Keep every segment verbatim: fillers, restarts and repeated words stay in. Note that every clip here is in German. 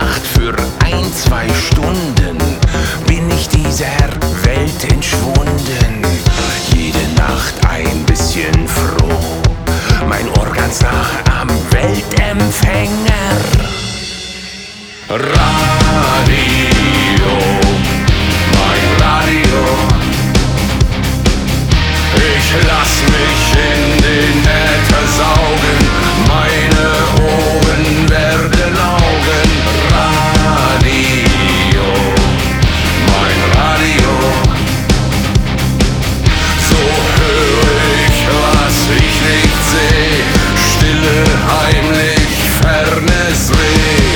Nacht für ein, zwei Stunden bin ich dieser Welt entschwunden. Jede Nacht ein bisschen froh, mein Ohr ganz nah am Weltempfänger. Radio, mein Radio, ich lass mich in den Äther saugen, meine Ohren werden Augen. Radio, mein Radio, so höre ich, was ich nicht seh, stille, heimlich, fernes Reh.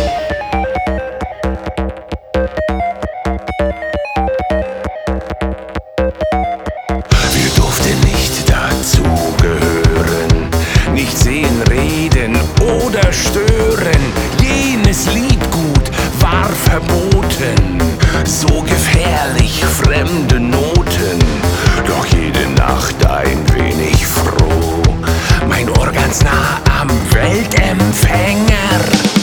Wir durften nicht dazugehören, nicht sehen, reden oder stören. Jenes Liedgut war verboten, so gefährlich fremde Noten. Doch jede Nacht ein wenig froh, mein Ohr ganz nah am Weltempfänger.